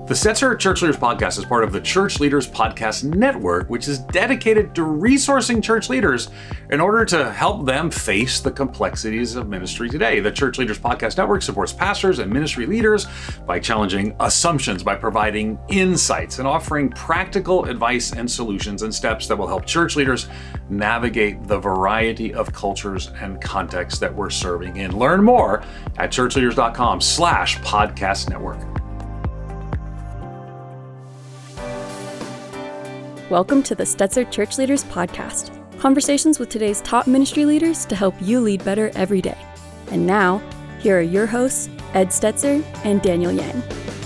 The Stetzer Church Leaders Podcast is part of the Church Leaders Podcast Network, which is dedicated to resourcing church leaders in order to help them face the complexities of ministry today. The Church Leaders Podcast Network supports pastors and ministry leaders by challenging assumptions, by providing insights, and offering practical advice and solutions and steps that will help church leaders navigate the variety of cultures and contexts that we're serving in. Learn more at churchleaders.com/podcast network. Welcome to the Stetzer Church Leaders Podcast, conversations with today's top ministry leaders to help you lead better every day. And now, here are your hosts, Ed Stetzer and Daniel Yang.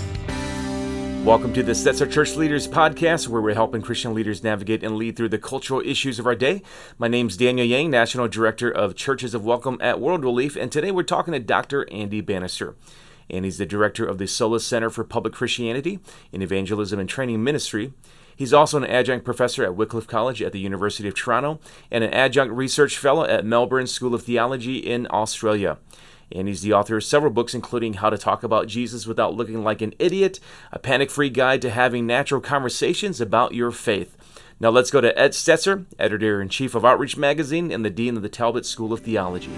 Welcome to the Stetzer Church Leaders Podcast, where we're helping Christian leaders navigate and lead through the cultural issues of our day. My name's Daniel Yang, National Director of Churches of Welcome at World Relief, and today we're talking to Dr. Andy Bannister. And he's the director of the Solas Center for Public Christianity in Evangelism and Training Ministry. He's also an adjunct professor at Wycliffe College at the University of Toronto and an adjunct research fellow at Melbourne School of Theology in Australia. And he's the author of several books, including How to Talk About Jesus Without Looking Like an Idiot, a panic-free guide to having natural conversations about your faith. Now let's go to Ed Stetzer, editor-in-chief of Outreach Magazine and the dean of the Talbot School of Theology.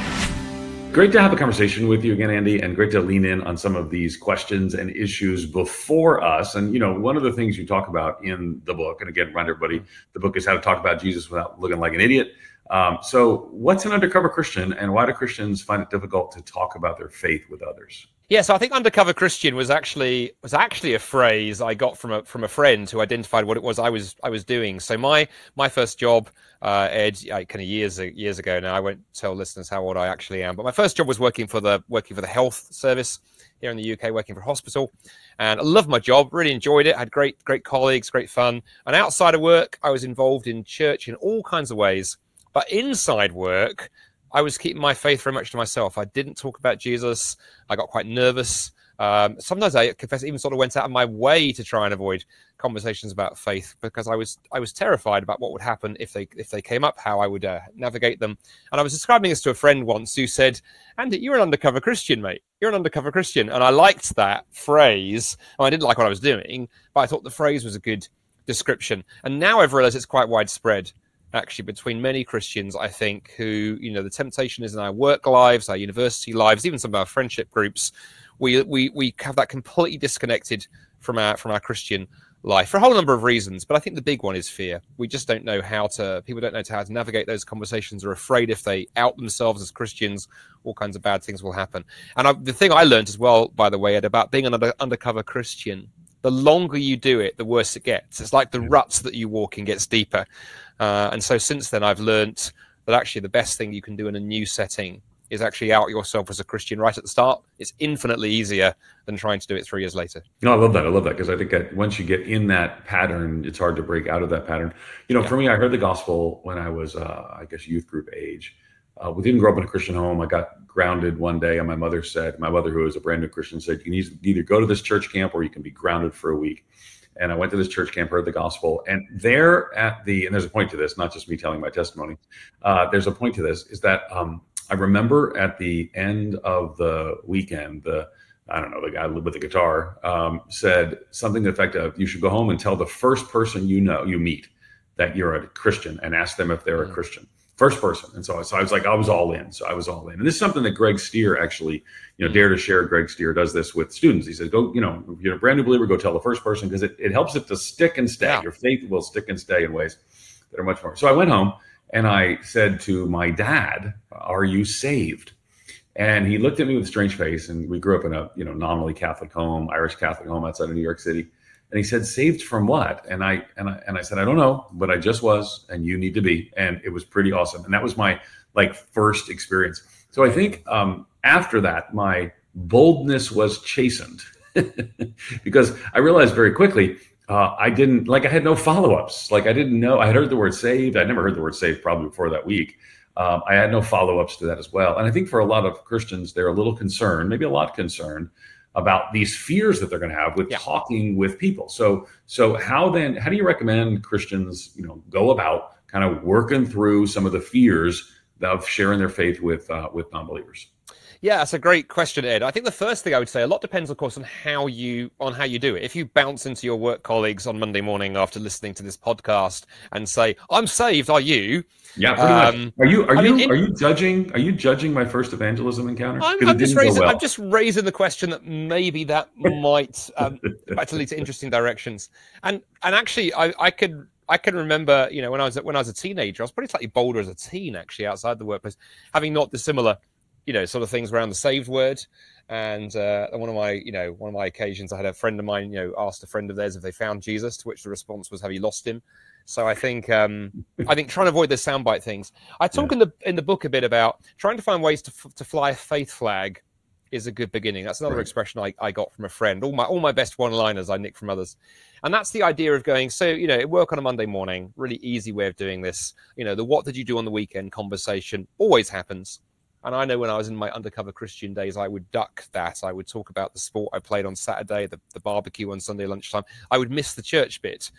Great to have a conversation with you again, Andy, and great to lean in on some of these questions and issues before us. And, you know, one of the things you talk about in the book, and again, remind everybody, the book is How to Talk About Jesus Without Looking Like an Idiot. So what's an undercover Christian, and why do Christians find it difficult to talk about their faith with others? Yeah, so I think undercover Christian was actually a phrase I got from a friend who identified what it was I was doing. So my first job, Ed, kind of years ago now. I won't tell listeners how old I actually am, but my first job was working for the health service here in the UK, working for a hospital, and I loved my job. Really enjoyed it. Had great colleagues, great fun. And outside of work, I was involved in church in all kinds of ways. But inside work, I was keeping my faith very much to myself. I didn't talk about Jesus. I got quite nervous. Sometimes I confess, even sort of went out of my way to try and avoid conversations about faith because I was terrified about what would happen if they came up, how I would navigate them. And I was describing this to a friend once who said, "Andy, you're an undercover Christian, mate. You're an undercover Christian." And I liked that phrase. Well, I didn't like what I was doing, but I thought the phrase was a good description. And now I've realized it's quite widespread, actually, between many Christians, I think, who, you know, the temptation is in our work lives, our university lives, even some of our friendship groups. We have that completely disconnected from our Christian life for a whole number of reasons. But I think the big one is fear. We just don't know people don't know how to navigate those conversations, are afraid if they out themselves as Christians, all kinds of bad things will happen. And the thing I learned as well, by the way, Ed, about being an undercover Christian, the longer you do it, the worse it gets. It's like the ruts that you walk in gets deeper. And so since then, I've learned that actually the best thing you can do in a new setting is actually out yourself as a Christian right at the start. It's infinitely easier than trying to do it 3 years later. No, I love that, because I think that once you get in that pattern, it's hard to break out of that pattern. You know, For me, I heard the gospel when I was, youth group age. We didn't grow up in a Christian home. I got grounded one day, and my mother, who was a brand new Christian, said, "You can either go to this church camp or you can be grounded for a week." And I went to this church camp, heard the gospel, and and there's a point to this, not just me telling my testimony. There's a point to this, is that I remember at the end of the weekend, the guy with the guitar said something to the effect of, "You should go home and tell the first person you meet that you're a Christian, and ask them if they're a Christian." First person. And so I was like, I was all in. And this is something that Greg Stier actually, Dare to Share, Greg Stier does this with students. He says, go, if you're a brand new believer, go tell the first person, because it helps it to stick and stay. Yeah. Your faith will stick and stay in ways that are much more. So I went home and I said to my dad, "Are you saved?" And he looked at me with a strange face. And we grew up in a, nominally Catholic home, Irish Catholic home outside of New York City. And he said, "Saved from what?" And I said, "I don't know, but I just was, and you need to be." And it was pretty awesome. And that was my first experience. So I think after that, my boldness was chastened because I realized very quickly I had no follow-ups. I didn't know. I had heard the word saved. I'd never heard the word saved probably before that week. I had no follow-ups to that as well. And I think for a lot of Christians, they're a little concerned, maybe a lot concerned, about these fears that they're going to have with talking with people. So how do you recommend Christians, go about kind of working through some of the fears of sharing their faith with non-believers? Yeah, that's a great question, Ed. I think the first thing I would say, a lot depends, of course, on how you do it. If you bounce into your work colleagues on Monday morning after listening to this podcast and say, "I'm saved," are you? Yeah, pretty much. Are you judging? Are you judging my first evangelism encounter? I'm just raising the question that maybe that might lead to interesting directions. And actually, I can remember, when I was a teenager, I was pretty slightly bolder as a teen, actually, outside the workplace, having not dissimilar, sort of things around the saved word. And one of my occasions, I had a friend of mine, asked a friend of theirs if they found Jesus, to which the response was, "Have you lost him?" So I think trying to avoid the soundbite things. I talk in the book a bit about trying to find ways to fly a faith flag is a good beginning. That's another expression I got from a friend. All my best one-liners I nick from others. And that's the idea of going, so, at work on a Monday morning, really easy way of doing this. The "what did you do on the weekend" conversation always happens. And I know when I was in my undercover Christian days, I would duck that. I would talk about the sport I played on Saturday, the barbecue on Sunday lunchtime. I would miss the church bit.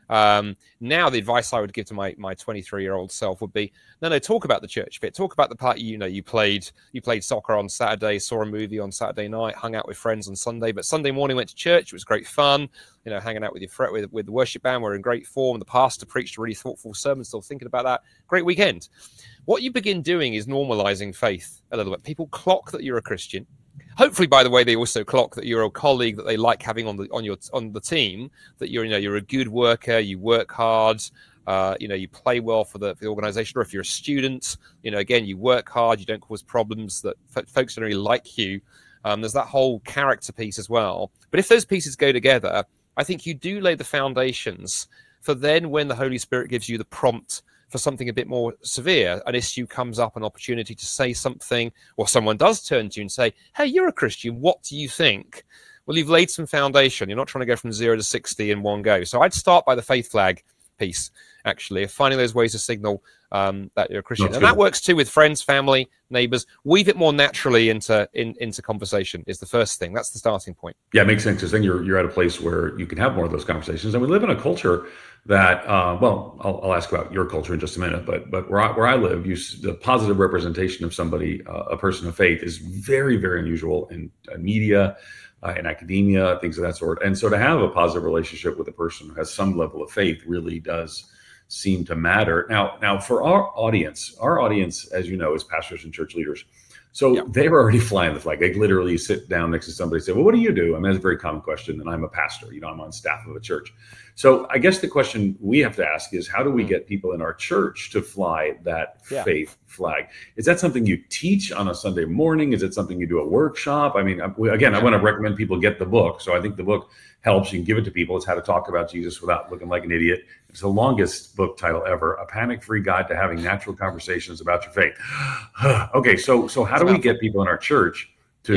Now the advice I would give to my 23-year-old self would be, no, talk about the church bit. Talk about the part, you played soccer on Saturday, saw a movie on Saturday night, hung out with friends on Sunday, but Sunday morning went to church. It was great fun, hanging out with with the worship band. We're in great form. The pastor preached a really thoughtful sermon, still thinking about that. Great weekend. What you begin doing is normalizing faith a little bit. People clock that you're a Christian. Hopefully, by the way, they also clock that you're a colleague that they like having on the team. That you're a good worker, you work hard, you play well for the organization. Or if you're a student, again, you work hard, you don't cause problems. That folks don't really like you. There's that whole character piece as well. But if those pieces go together, I think you do lay the foundations for then when the Holy Spirit gives you the prompt for something a bit more severe, an issue comes up, an opportunity to say something, or someone does turn to you and say, "Hey, you're a Christian, what do you think?" Well, you've laid some foundation. You're not trying to go from 0 to 60 in one go. So I'd start by the faith flag piece, actually, of finding those ways to signal that you're a Christian. And that works too with friends, family, neighbors. Weave it more naturally into conversation is the first thing. That's the starting point. Yeah, it makes sense. Because then you're at a place where you can have more of those conversations. And we live in a culture that, I'll ask about your culture in just a minute, but where I live, the positive representation of somebody, a person of faith, is very, very unusual in media, in academia, things of that sort. And so to have a positive relationship with a person who has some level of faith really does seem to matter. Now for our audience, as you know, is pastors and church leaders. So they're already flying the flag. They literally sit down next to somebody and say, "Well, what do you do?" I mean, that's a very common question. And I'm a pastor, I'm on staff of a church. So I guess the question we have to ask is, how do we get people in our church to fly that faith flag? Is that something you teach on a Sunday morning? Is it something you do a workshop? I mean, again, I want to recommend people get the book. So I think the book helps. You can give it to people. It's How to Talk About Jesus Without Looking Like an Idiot. It's the longest book title ever, A Panic-Free Guide to Having Natural Conversations About Your Faith. Okay, so how do we get people in our church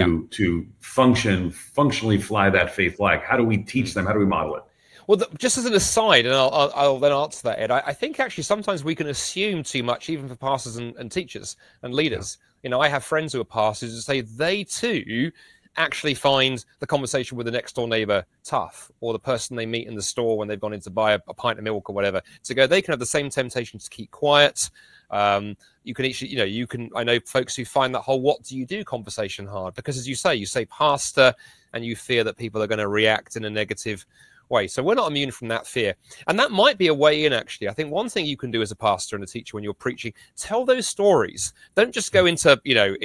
to functionally fly that faith flag? How do we teach them? How do we model it? Well, just as an aside, and I'll then answer that, Ed, I think actually sometimes we can assume too much, even for pastors and teachers and leaders. I have friends who are pastors who say they too actually find the conversation with the next door neighbor tough, or the person they meet in the store when they've gone in to buy a pint of milk or whatever, to go, they can have the same temptation to keep quiet. You can actually, I know folks who find that whole "what do you do" conversation hard, because as you say pastor, and you fear that people are going to react in a negative way. So we're not immune from that fear. And that might be a way in, actually. I think one thing you can do as a pastor and a teacher when you're preaching, tell those stories. Don't just go into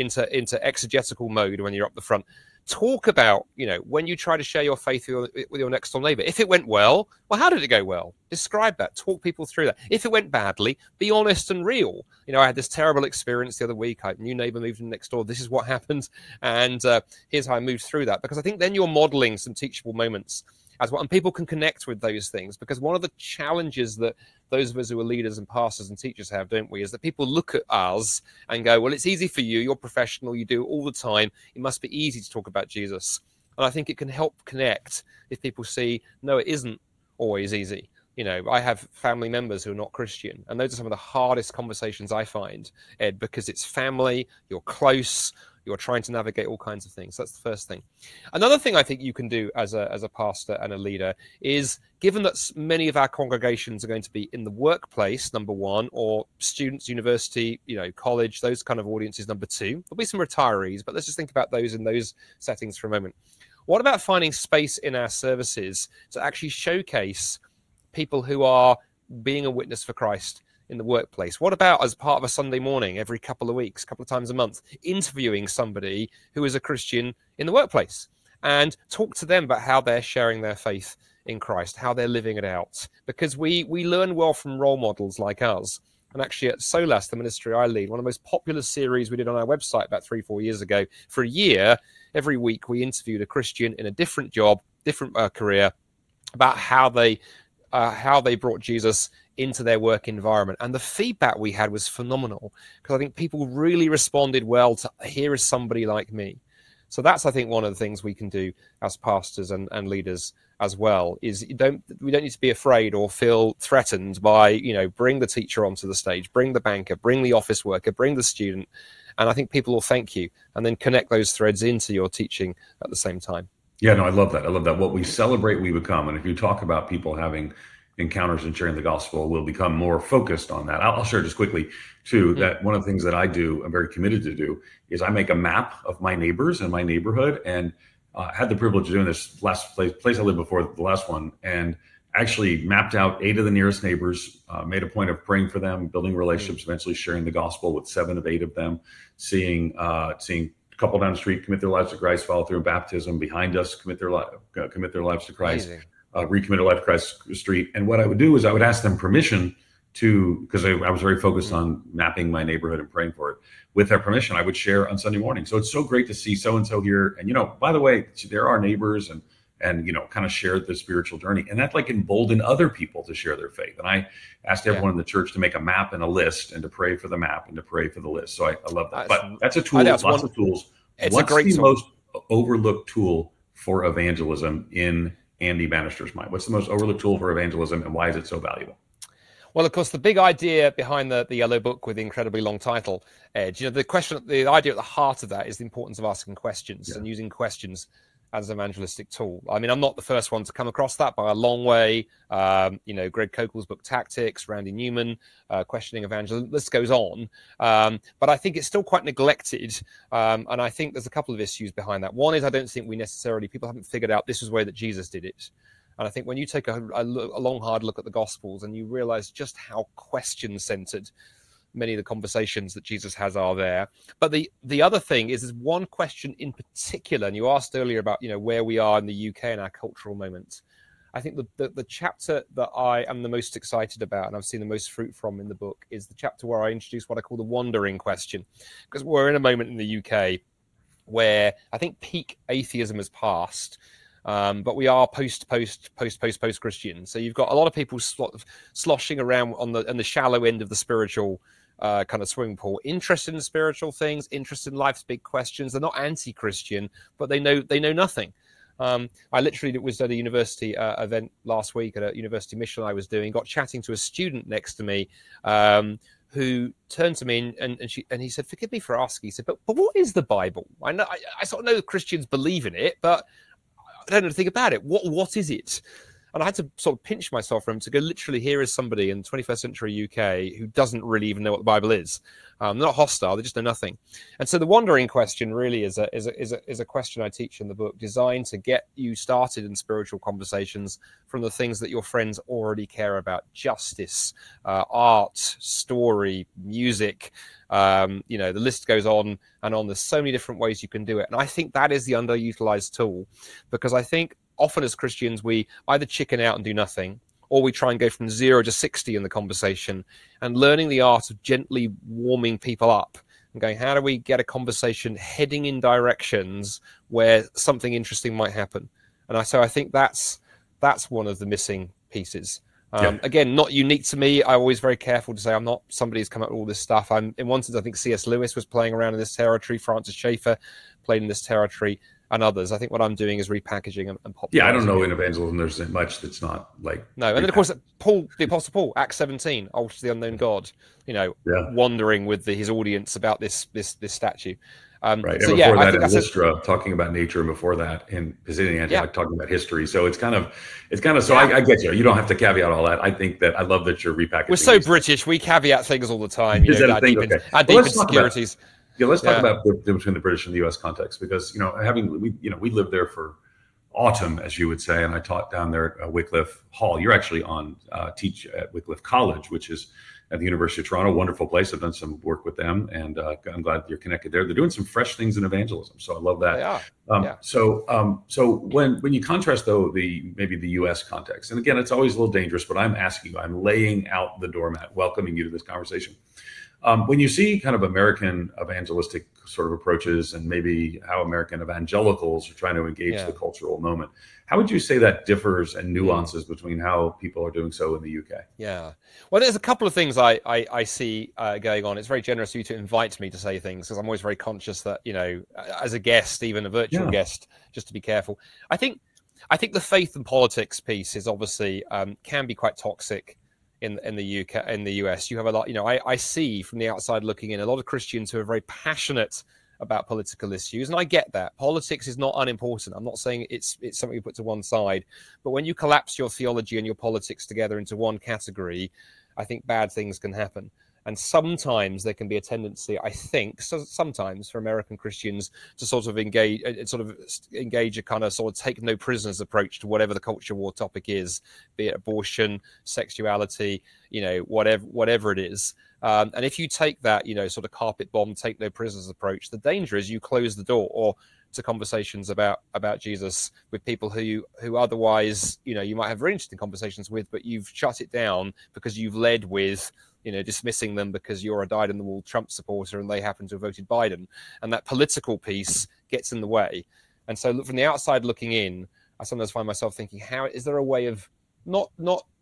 exegetical mode when you're up the front. Talk about, when you try to share your faith with your next door neighbor. If it went well, how did it go well? Describe that. Talk people through that. If it went badly, be honest and real. I had this terrible experience the other week. A new neighbor moved in next door. This is what happened. And here's how I moved through that. Because I think then you're modeling some teachable moments as well. And people can connect with those things, because one of the challenges that those of us who are leaders and pastors and teachers have, don't we, is that people look at us and go, "Well, it's easy for you. You're professional. You do it all the time. It must be easy to talk about Jesus." And I think it can help connect if people see, no, it isn't always easy. I have family members who are not Christian, and those are some of the hardest conversations I find, Ed, because it's family, you're close, You're trying to navigate all kinds of things. That's the first thing. Another thing I think you can do as a pastor and a leader is, given that many of our congregations are going to be in the workplace, number one, or students, university, college, those kind of audiences, number two. There'll be some retirees, but let's just think about those in those settings for a moment. What about finding space in our services to actually showcase people who are being a witness for Christ in the workplace? What about as part of a Sunday morning every couple of weeks, couple of times a month, interviewing somebody who is a Christian in the workplace and talk to them about how they're sharing their faith in Christ, how they're living it out? Because we learn well from role models like us. And actually at SOLAS, the ministry I lead, one of the most popular series we did on our website about 3-4 years ago, for a year, every week we interviewed a Christian in a different job, different career, about how they brought Jesus into their work environment. And the feedback we had was phenomenal, because I think people really responded well to, here is somebody like me. So that's, I think, one of the things we can do as pastors and leaders as well, is we don't need to be afraid or feel threatened by, bring the teacher onto the stage, bring the banker, bring the office worker, bring the student. And I think people will thank you, and then connect those threads into your teaching at the same time. Yeah, no, I love that. What we celebrate, we become. And if you talk about people having encounters and sharing the gospel, we'll become more focused on that. I'll share just quickly, too, that one of the things that I do, I'm very committed to do, is I make a map of my neighbors and my neighborhood. And I had the privilege of doing this last place I lived before the last one, and actually mapped out 8 of the nearest neighbors, made a point of praying for them, building relationships, eventually sharing the gospel with 7 of 8 of them, seeing a couple down the street commit their lives to Christ, follow through in baptism, behind us commit their lives to Christ, recommit their life to Christ street. And what I would do is I would ask them permission to, because I was very focused on mapping my neighborhood and praying for it. With their permission, I would share on Sunday morning. So it's so great to see so-and-so here. And, by the way, they're our neighbors, and kind of share the spiritual journey. And that emboldened other people to share their faith. And I asked everyone in the church to make a map and a list, and to pray for the map and to pray for the list. So I love that. But that's a tool, lots of tools. What's the most overlooked tool for evangelism in Andy Bannister's mind? What's the most overlooked tool for evangelism, and why is it so valuable? Well, of course, the big idea behind the yellow book with the incredibly long title, Edge, the idea at the heart of that is the importance of asking questions and using questions as an evangelistic tool. I mean, I'm not the first one to come across that by a long way. Greg Koukll's book Tactics, Randy Newman, Questioning Evangelism, this goes on. But I think it's still quite neglected. And I think there's a couple of issues behind that. One is, I don't think people haven't figured out this is the way that Jesus did it. And I think when you take a long, hard look at the Gospels, and you realize just how question-centered many of the conversations that Jesus has are there. But the other thing is, there's one question in particular, and you asked earlier about, where we are in the UK in our cultural moment. I think the chapter that I am the most excited about, and I've seen the most fruit from in the book, is the chapter where I introduce what I call the wandering question. Because we're in a moment in the UK where I think peak atheism has passed. But we are post Christian. So you've got a lot of people sloshing around on the shallow end of the spiritual kind of swimming pool, interested in spiritual things, interested in life's big questions. They're not anti-Christian, but they know nothing. I literally was at a university event last week at a university mission I was doing, got chatting to a student next to me who turned to me and he said, "Forgive me for asking." He said, "But what is the Bible? I sort of know Christians believe in it, but I don't know anything about it. What is it?" And I had to sort of pinch myself for him to go, literally, here is somebody in 21st century UK who doesn't really even know what the Bible is. They're not hostile, they just know nothing. And so the wandering question really is a question I teach in the book, designed to get you started in spiritual conversations from the things that your friends already care about: justice, art, story, music. The list goes on and on. There's so many different ways you can do it. And I think that is the underutilized tool, because I think often as Christians, we either chicken out and do nothing, or we try and go from 0 to 60 in the conversation, and learning the art of gently warming people up and going, how do we get a conversation heading in directions where something interesting might happen? And so I think that's one of the missing pieces. Again, not unique to me. I'm always very careful to say I'm not somebody who's come up with all this stuff. In one sense, I think C.S. Lewis was playing around in this territory. Francis Schaeffer played in this territory, and others. I think what I'm doing is repackaging and popularizing. Yeah, I don't know in evangelism there's much that's not like... No, and then of course, Paul, the Apostle Paul, Acts 17, Altar to the Unknown God, wandering with his audience about this statue. Right. So And yeah, before I that, think in that's Lystra, talking about nature, and before that, in Pisidian Antioch, talking about history. So it's kind of, so I get you. You don't have to caveat all that. I think that I love that you're repackaging. We're so British. We caveat things all the time. Is that a thing? Okay. Our deep insecurities. Let's talk about the difference between the British and the U.S. context, because we lived there for autumn, as you would say, and I taught down there at Wycliffe Hall. You're actually teach at Wycliffe College, which is at the University of Toronto. Wonderful place. I've done some work with them, and I'm glad you're connected there. They're doing some fresh things in evangelism, so I love that. They are. So when you contrast though maybe the U.S. context, and again, it's always a little dangerous, but I'm asking you, I'm laying out the doormat, welcoming you to this conversation. When you see kind of American evangelistic sort of approaches, and maybe how American evangelicals are trying to engage the cultural moment, how would you say that differs and nuances between how people are doing so in the UK? Yeah. Well, there's a couple of things I see going on. It's very generous of you to invite me to say things, because I'm always very conscious that, as a guest, even a virtual guest, just to be careful. I think the faith and politics piece is obviously can be quite toxic in the UK, in the US. You have a lot, I see from the outside looking in a lot of Christians who are very passionate about political issues, and I get that. Politics is not unimportant. I'm not saying it's something you put to one side, but when you collapse your theology and your politics together into one category, I think bad things can happen. And sometimes there can be a tendency, I think, sometimes for American Christians to sort of engage a kind of sort of take no prisoners approach to whatever the culture war topic is, be it abortion, sexuality, whatever it is. And if you take that, sort of carpet bomb, take no prisoners approach, the danger is you close the door to conversations about Jesus with people who otherwise, you might have very interesting conversations with, but you've shut it down because you've led with, dismissing them because you're a dyed-in-the-wool Trump supporter and they happen to have voted Biden. And that political piece gets in the way. And so from the outside looking in, I sometimes find myself thinking, how is there a way of not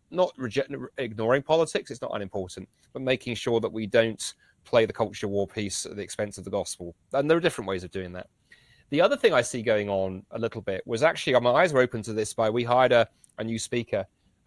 ignoring politics? It's not unimportant, but making sure that we don't play the culture war piece at the expense of the gospel. And there are different ways of doing that. The other thing I see going on a little bit was actually, my eyes were open to this we hired a new speaker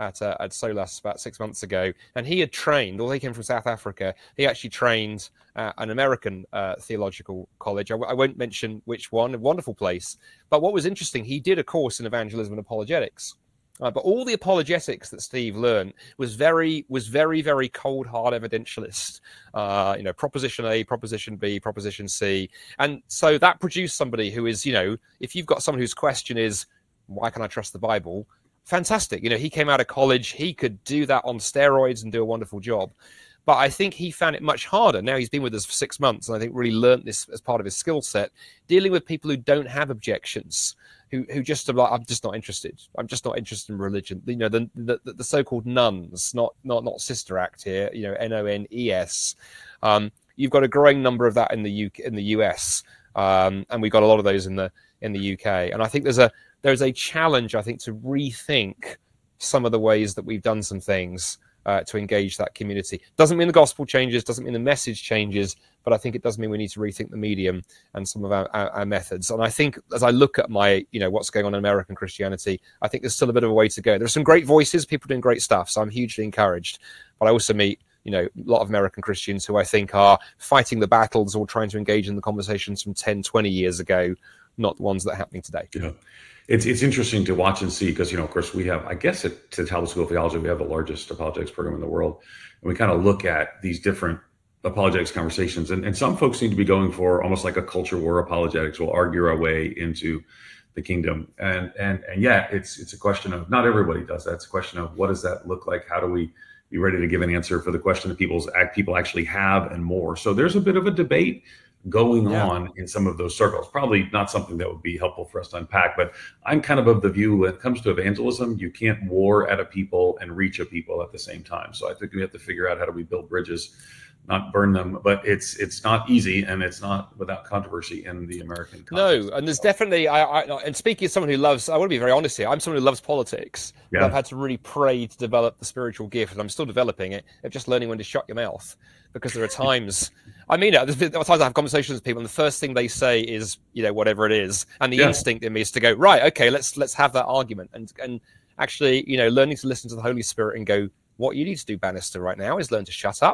at Solas about 6 months ago, and he had trained, although he came from South Africa, he actually trained at an American theological college. I won't mention which one, a wonderful place. But what was interesting, he did a course in evangelism and apologetics. But all the apologetics that Steve learned was very, very cold, hard evidentialist. Proposition A, proposition B, proposition C. And so that produced somebody who is, if you've got someone whose question is, why can I trust the Bible? Fantastic. He came out of college. He could do that on steroids and do a wonderful job. But I think he found it much harder. Now he's been with us for 6 months, and I think really learned this as part of his skill set, dealing with people who don't have objections, who just are like, I'm just not interested. I'm just not interested in religion. The so-called nuns, not Sister Act here. NONES. You've got a growing number of that in the US, and we've got a lot of those in the UK. And I think there's a challenge, I think, to rethink some of the ways that we've done some things to engage that community. Doesn't mean the gospel changes, doesn't mean the message changes, but I think it does mean we need to rethink the medium and some of our methods. And I think as I look at what's going on in American Christianity, I think there's still a bit of a way to go. There's some great voices, people doing great stuff, so I'm hugely encouraged. But I also meet a lot of American Christians who I think are fighting the battles or trying to engage in the conversations from 10, 20 years ago, not the ones that are happening today. Yeah. It's interesting to watch and see because, of course, we have, I guess at Talbot School of Theology, we have the largest apologetics program in the world. And we kind of look at these different apologetics conversations. And some folks seem to be going for almost like a culture war apologetics. We'll argue our way into the kingdom. And yet it's a question of, not everybody does that. It's a question of what does that look like? How do we be ready to give an answer for the question that people actually have and more? So there's a bit of a debate going on in some of those circles. Probably not something that would be helpful for us to unpack, but I'm kind of the view when it comes to evangelism, you can't war at a people and reach a people at the same time. So I think we have to figure out how do we build bridges, not burn them, but it's not easy and it's not without controversy in the American context. No, and there's definitely, and speaking as someone who loves, I want to be very honest here, I'm someone who loves politics. Yeah. I've had to really pray to develop the spiritual gift, and I'm still developing it, of just learning when to shut your mouth. Because there are times, there's times I have conversations with people, and the first thing they say is, whatever it is, and the instinct in me is to go, right, okay, let's have that argument, and actually, learning to listen to the Holy Spirit and go, what you need to do, Bannister, right now is learn to shut up,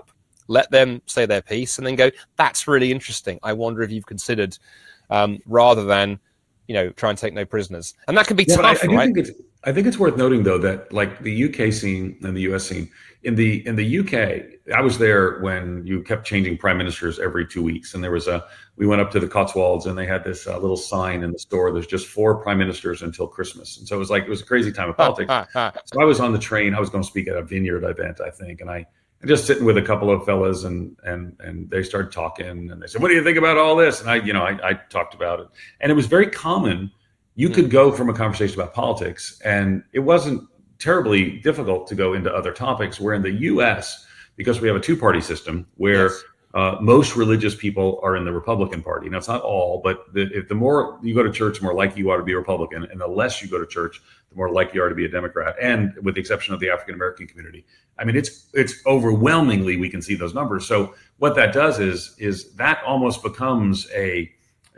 let them say their piece, and then go, that's really interesting. I wonder if you've considered, rather than, try and take no prisoners. And that can be tough, right? I think it's worth noting, though, that like the UK scene and the US scene, in the UK, I was there when you kept changing prime ministers every 2 weeks. And we went up to the Cotswolds and they had this little sign in the store. There's just 4 prime ministers until Christmas. And so it was a crazy time of politics. So I was on the train. I was going to speak at a Vineyard event, I think. And I'm just sitting with a couple of fellas and they started talking and they said, what do you think about all this? And I talked about it. And it was very common. You could go from a conversation about politics, and it wasn't terribly difficult to go into other topics, where in the US, because we have a 2-party system where most religious people are in the Republican Party. Now, it's not all, but the more you go to church, the more likely you are to be a Republican. And the less you go to church, the more likely you are to be a Democrat. And with the exception of the African-American community, I mean, it's overwhelmingly, we can see those numbers. So what that does is that almost becomes a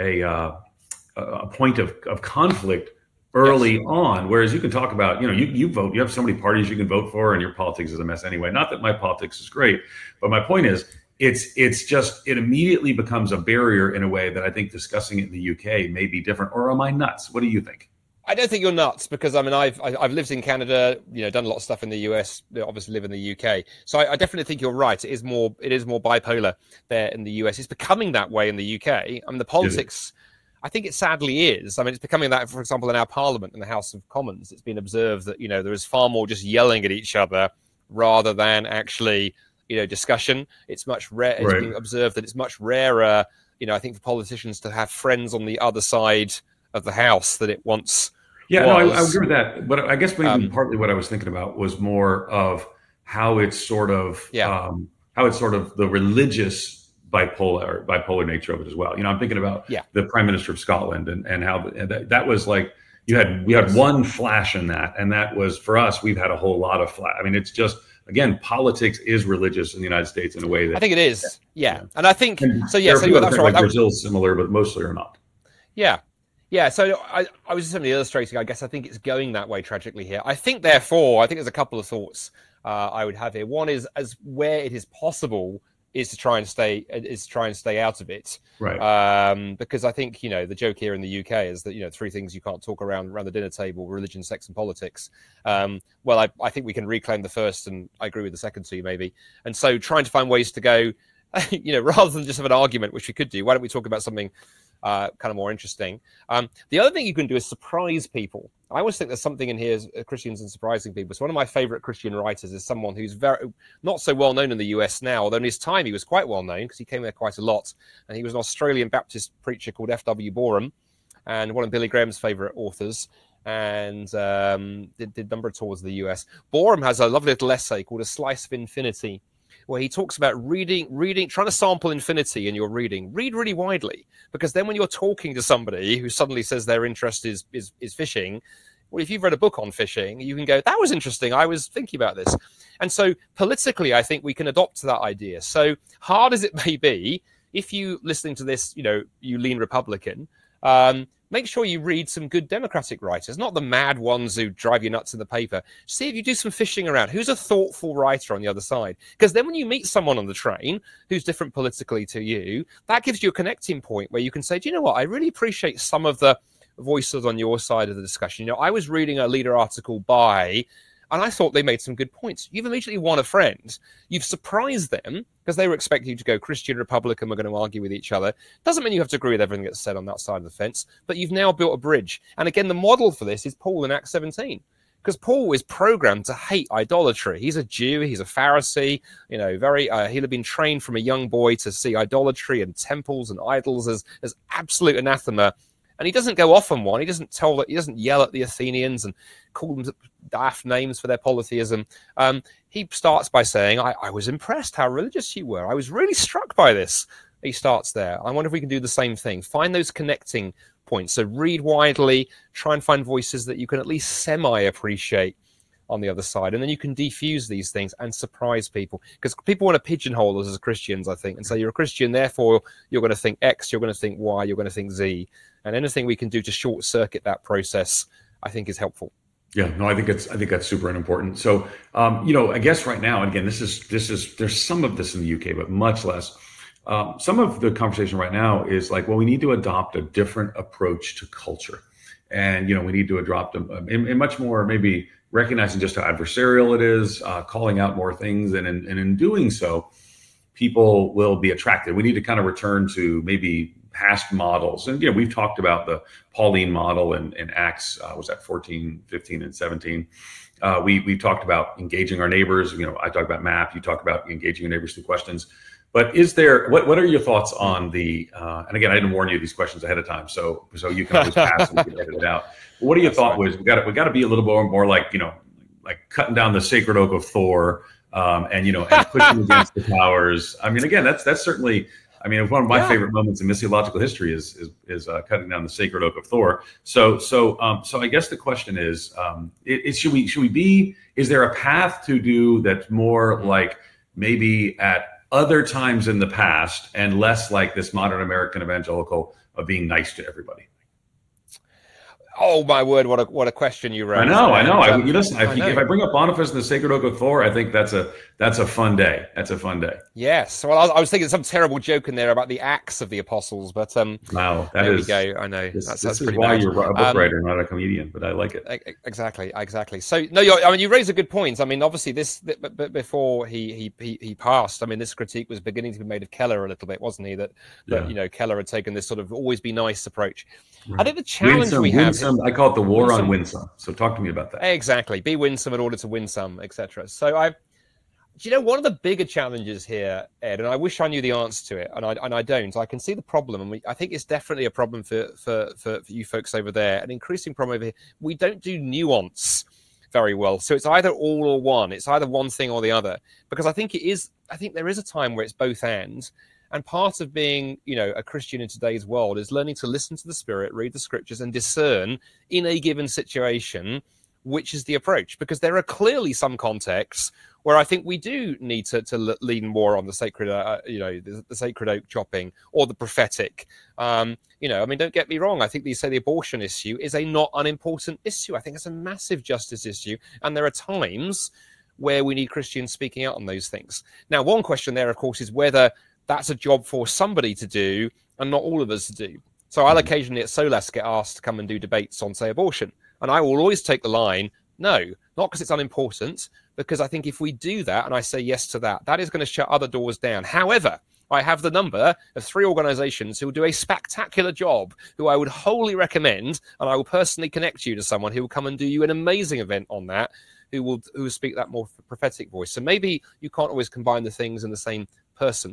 point of conflict early on, whereas you can talk about, you vote, you have so many parties you can vote for, and your politics is a mess anyway. Not that my politics is great, but my point is, it immediately becomes a barrier in a way that I think discussing it in the UK may be different. Or am I nuts? What do you think? I don't think you're nuts, because I mean, I've lived in Canada, done a lot of stuff in the US, obviously live in the UK. So I definitely think you're right. It is more bipolar there in the US. It's becoming that way in the UK. I mean, the politics, I think it sadly is. I mean, it's becoming that, for example, in our Parliament, in the House of Commons, it's been observed that, there is far more just yelling at each other rather than actually, discussion. It's much rare. It's been observed that it's much rarer, I think, for politicians to have friends on the other side of the House than it once was. No, I agree with that. But I guess maybe partly what I was thinking about was more of how it's sort of the religious bipolar nature of it as well. I'm thinking about the Prime Minister of Scotland and how that was like, we had one flash in that, and that was, for us, we've had a whole lot of flash. I mean, it's just, again, politics is religious in the United States in a way that I think it is. Yeah. And I think so. Yeah. So that's right. Like Brazil's similar, but mostly are not. Yeah. Yeah. So I was just simply illustrating. I guess I think it's going that way tragically here. I think, therefore, there's a couple of thoughts I would have here. One is, as where it is possible, is to try and stay out of it, right? Because I think the joke here in the UK is that 3 things you can't talk around the dinner table: religion, sex, and politics. Well, I think we can reclaim the first, and I agree with the second 2 maybe. And so trying to find ways to go, rather than just have an argument, which we could do. Why don't we talk about something kind of more interesting? The other thing you can do is surprise people. I always think there's something in here, Christians and surprising people. So one of my favorite Christian writers is someone who's very not so well known in the US now, although in his time he was quite well known because he came there quite a lot. And he was an Australian Baptist preacher called F.W. Boreham, and one of Billy Graham's favorite authors, and did a number of tours of the US. Boreham has a lovely little essay called A Slice of Infinity, where he talks about reading, trying to sample infinity in your reading. Read really widely, because then when you're talking to somebody who suddenly says their interest is fishing, well, if you've read a book on fishing, you can go, that was interesting. I was thinking about this. And so politically, I think we can adopt that idea. So hard as it may be, if you listening to this, you lean Republican, make sure you read some good Democratic writers, not the mad ones who drive you nuts in the paper. See if you do some fishing around. Who's a thoughtful writer on the other side? Because then when you meet someone on the train who's different politically to you, that gives you a connecting point where you can say, do you know what? I really appreciate some of the voices on your side of the discussion. I was reading a Leader article by, and I thought they made some good points. You've immediately won a friend. You've surprised them because they were expecting you to go Christian, Republican, we're going to argue with each other. Doesn't mean you have to agree with everything that's said on that side of the fence, but you've now built a bridge. And again, the model for this is Paul in Acts 17, because Paul is programmed to hate idolatry. He's a Jew, he's a Pharisee, he'll have been trained from a young boy to see idolatry and temples and idols as absolute anathema. And he doesn't go off on one. He doesn't yell at the Athenians and call them daft names for their polytheism. He starts by saying, I was impressed how religious you were. I was really struck by this. He starts there. I wonder if we can do the same thing. Find those connecting points. So read widely, try and find voices that you can at least semi-appreciate on the other side. And then you can defuse these things and surprise people. Because people want to pigeonhole us as Christians, I think, and say you're a Christian, therefore you're going to think X, you're going to think Y, you're going to think Z. And anything we can do to short circuit that process, I think, is helpful. Yeah, no, I think that's super important. So, I guess right now, and again, this is there's some of this in the UK, but much less. Some of the conversation right now is like, well, we need to adopt a different approach to culture, and we need to adopt a much more maybe recognizing just how adversarial it is, calling out more things, and in doing so, people will be attracted. We need to kind of return to maybe past models. And, we've talked about the Pauline model in Acts, was that 14, 15, and 17. We've talked about engaging our neighbors. I talked about MAP. You talk about engaging your neighbors through questions. But what are your thoughts on the, and again, I didn't warn you these questions ahead of time, so you can always pass and you can edit it out. But what are your thoughts? We got to be a little bit more like, like cutting down the sacred oak of Thor, and pushing against the powers. I mean, again, that's certainly, one of my favorite moments in missiological history is cutting down the sacred oak of Thor. So I guess the question is should we be? Is there a path to do that's more like maybe at other times in the past and less like this modern American evangelical of being nice to everybody? Oh my word! What a question you raised. I know. Listen, if I bring up Boniface and the Sacred Oak of Thor, I think that's a fun day. That's a fun day. Yes. Well, I was thinking some terrible joke in there about the acts of the apostles, but wow, there we go. I know that's pretty is why bad. You're a book writer, not a comedian, but I like it. Exactly. So no, you raise a good point. Obviously before he passed, this critique was beginning to be made of Keller a little bit, wasn't he? That Keller had taken this sort of always be nice approach. Right. I think the challenge we have. I call it the war on winsome. So talk to me about that. Exactly. Be winsome in order to win some, etc. So one of the bigger challenges here, Ed, and I wish I knew the answer to it, and I don't. I can see the problem, and I think it's definitely a problem for you folks over there, an increasing problem over here. We don't do nuance very well. So it's either all or one. It's either one thing or the other. Because I think there is a time where it's both and. And part of being, a Christian in today's world is learning to listen to the Spirit, read the scriptures, and discern in a given situation which is the approach. Because there are clearly some contexts where I think we do need to lean more on the sacred, the sacred oak chopping or the prophetic. Don't get me wrong. I think the abortion issue is a not unimportant issue. I think it's a massive justice issue, and there are times where we need Christians speaking out on those things. Now, one question there, of course, is whether that's a job for somebody to do and not all of us to do. So I'll occasionally at SOLAS get asked to come and do debates on, say, abortion. And I will always take the line, no, not because it's unimportant, because I think if we do that and I say yes to that, that is going to shut other doors down. However, I have the number of 3 organizations who will do a spectacular job, who I would wholly recommend, and I will personally connect you to someone who will come and do you an amazing event on that, who will speak that more prophetic voice. So maybe you can't always combine the things in the same person.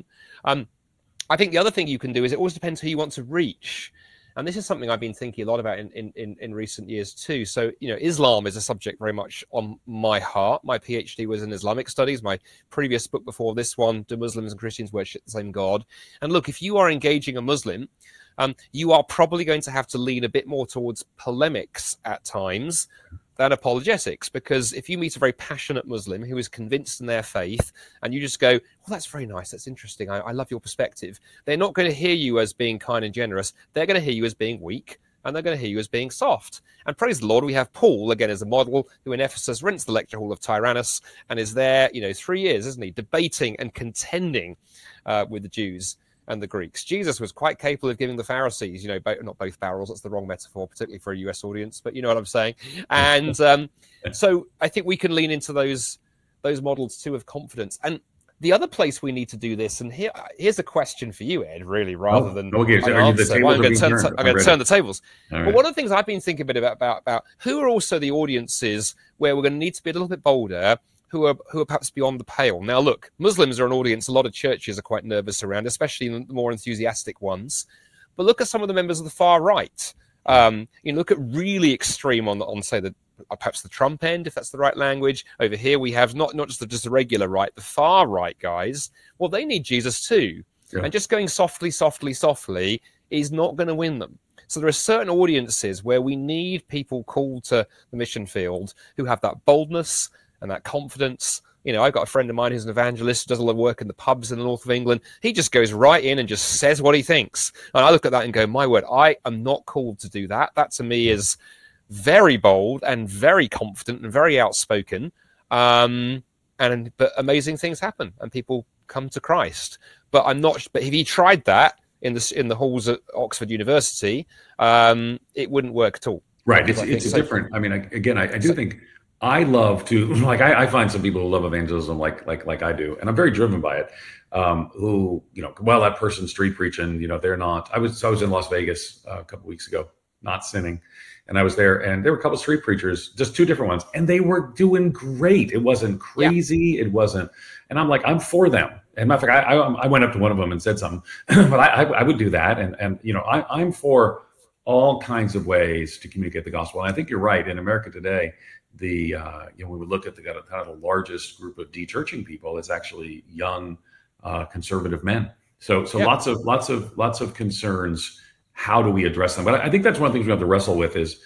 I think the other thing you can do is it always depends who you want to reach. And this is something I've been thinking a lot about in recent years too. So, Islam is a subject very much on my heart. My PhD was in Islamic studies. My previous book before this one, Do Muslims and Christians Worship the Same God? And look, if you are engaging a Muslim, you are probably going to have to lean a bit more towards polemics at times than apologetics, because if you meet a very passionate Muslim who is convinced in their faith and you just go, well, that's very nice, that's interesting, I love your perspective, they're not going to hear you as being kind and generous. They're going to hear you as being weak, and they're going to hear you as being soft. And praise the Lord, we have Paul, again, as a model, who in Ephesus rents the lecture hall of Tyrannus and is there, 3 years, isn't he, debating and contending with the Jews and the Greeks. Jesus was quite capable of giving the Pharisees, not both barrels, that's the wrong metaphor, particularly for a US audience, but you know what I'm saying. And so I think we can lean into those models too of confidence. And the other place we need to do this, and here's a question for you, Ed, really, rather than okay, so I'm going to turn the tables. Right. But one of the things I've been thinking a bit about who are also the audiences where we're going to need to be a little bit bolder, who are perhaps beyond the pale. Now, look, Muslims are an audience a lot of churches are quite nervous around, especially the more enthusiastic ones. But look at some of the members of the far right. Look at really extreme on say, perhaps the Trump end, if that's the right language. Over here, we have not just the regular right, the far right guys. Well, they need Jesus too. Yeah. And just going softly is not going to win them. So there are certain audiences where we need people called to the mission field who have that boldness and that confidence. I've got a friend of mine who's an evangelist who does a lot of work in the pubs in the north of England. He just goes right in and just says what he thinks. And I look at that and go, my word, I am not called to do that. That to me is very bold and very confident and very outspoken. But amazing things happen and people come to Christ. But if he tried that in the halls at Oxford University, it wouldn't work at all. Right. It's different. I mean, again, I do think I love to, like, I find some people who love evangelism like I do, and I'm very driven by it. Who, well, that person's street preaching, they're not. I was in Las Vegas a couple weeks ago, not sinning. And I was there, and there were a couple of street preachers, just two different ones, and they were doing great. It wasn't crazy. Yeah. It wasn't. And I'm like, I'm for them. And matter of fact, I went up to one of them and said something, but I would do that. And I'm for all kinds of ways to communicate the gospel. And I think you're right. In America today, when we look at the largest group of de-churching people, it's actually young conservative men. So lots of concerns. How do we address them? But I think that's one of the things we have to wrestle with is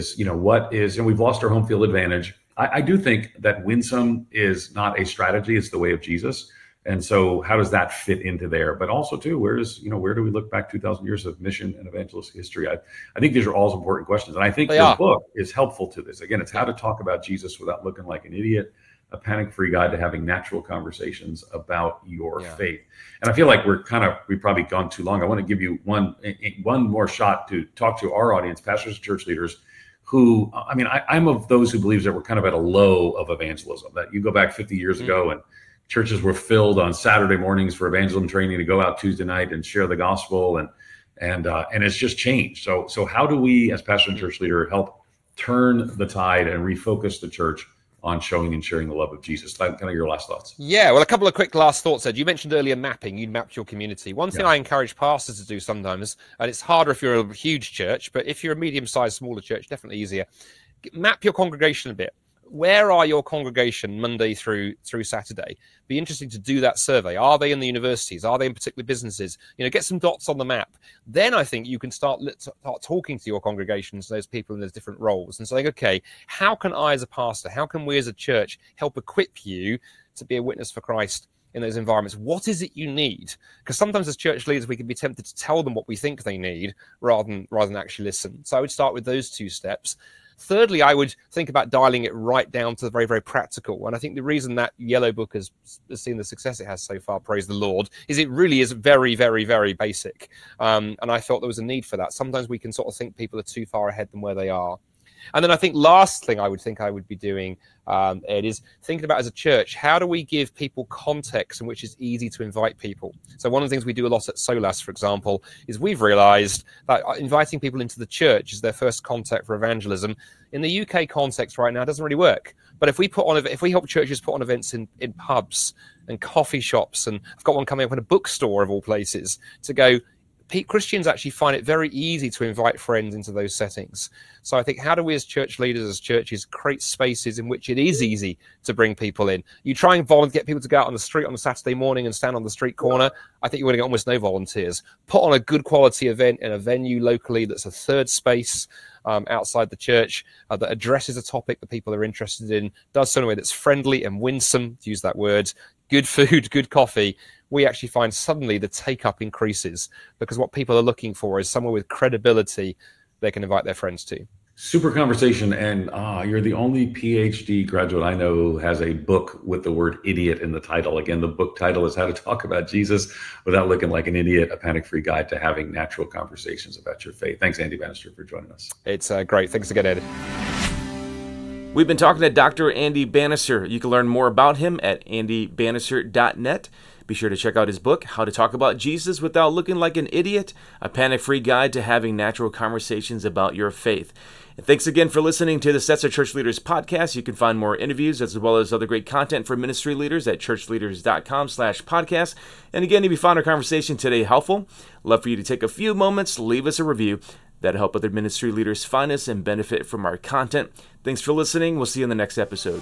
we've lost our home field advantage. I do think that winsome is not a strategy; it's the way of Jesus. And so, how does that fit into there? But also, too, where do we look back 2,000 years of mission and evangelist history? I think these are all important questions, and I think this book is helpful to this. Again, it's how to talk about Jesus without looking like an idiot. A panic-free guide to having natural conversations about your faith. And I feel like we've probably gone too long. I want to give you one more shot to talk to our audience, pastors and church leaders, who, I'm of those who believes that we're kind of at a low of evangelism, that you go back 50 years ago and churches were filled on Saturday mornings for evangelism training to go out Tuesday night and share the gospel. And it's just changed. So how do we, as pastor and church leader, help turn the tide and refocus the church on showing and sharing the love of Jesus? Kind of your last thoughts. Yeah, well, a couple of quick last thoughts, Ed. You mentioned earlier mapping. You mapped your community. One thing I encourage pastors to do sometimes, and it's harder if you're a huge church, but if you're a medium-sized, smaller church, definitely easier. Map your congregation a bit. Where are your congregation Monday through Saturday? Be interesting to do that survey. Are they in the universities? Are they in particular businesses? Get some dots on the map. Then I think you can start talking to your congregations, those people in those different roles, and saying, okay, how can I as a pastor, how can we as a church help equip you to be a witness for Christ in those environments? What is it you need? Because sometimes as church leaders, we can be tempted to tell them what we think they need rather than actually listen. So I would start with those two steps. Thirdly, I would think about dialing it right down to the very, very practical. And I think the reason that Yellow Book has seen the success it has so far, praise the Lord, is it really is very, very, very basic. And I felt there was a need for that. Sometimes we can sort of think people are too far ahead than where they are. And then I think last thing I would be doing, Ed, is thinking about as a church, how do we give people context in which it's easy to invite people? So one of the things we do a lot at Solas, for example, is we've realized that inviting people into the church is their first contact for evangelism. In the UK context right now, it doesn't really work. But if we help churches put on events in pubs and coffee shops, and I've got one coming up in a bookstore of all places, to go, Christians actually find it very easy to invite friends into those settings. So I think, how do we as church leaders, as churches, create spaces in which it is easy to bring people in? You try and get people to go out on the street on a Saturday morning and stand on the street corner, I think you're going to get almost no volunteers. Put on a good quality event in a venue locally that's a third space outside the church that addresses a topic that people are interested in, does so in a way that's friendly and winsome, to use that word, good food, good coffee. We actually find suddenly the take-up increases, because what people are looking for is somewhere with credibility they can invite their friends to. Super conversation. And you're the only PhD graduate I know who has a book with the word idiot in the title. Again, the book title is How to Talk About Jesus Without Looking Like an Idiot, a panic-free guide to having natural conversations about your faith. Thanks, Andy Bannister, for joining us. It's great. Thanks again, Ed. We've been talking to Dr. Andy Bannister. You can learn more about him at andybannister.net. Be sure to check out his book, How to Talk About Jesus Without Looking Like an Idiot, a panic-free guide to having natural conversations about your faith. And thanks again for listening to the Stetzer Church Leaders Podcast. You can find more interviews as well as other great content for ministry leaders at churchleaders.com/podcast. And again, if you found our conversation today helpful, I'd love for you to take a few moments, leave us a review. That'll help other ministry leaders find us and benefit from our content. Thanks for listening. We'll see you in the next episode.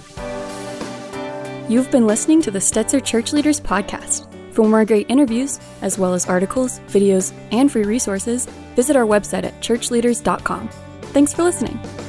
You've been listening to the Stetzer Church Leaders Podcast. For more great interviews, as well as articles, videos, and free resources, visit our website at churchleaders.com. Thanks for listening.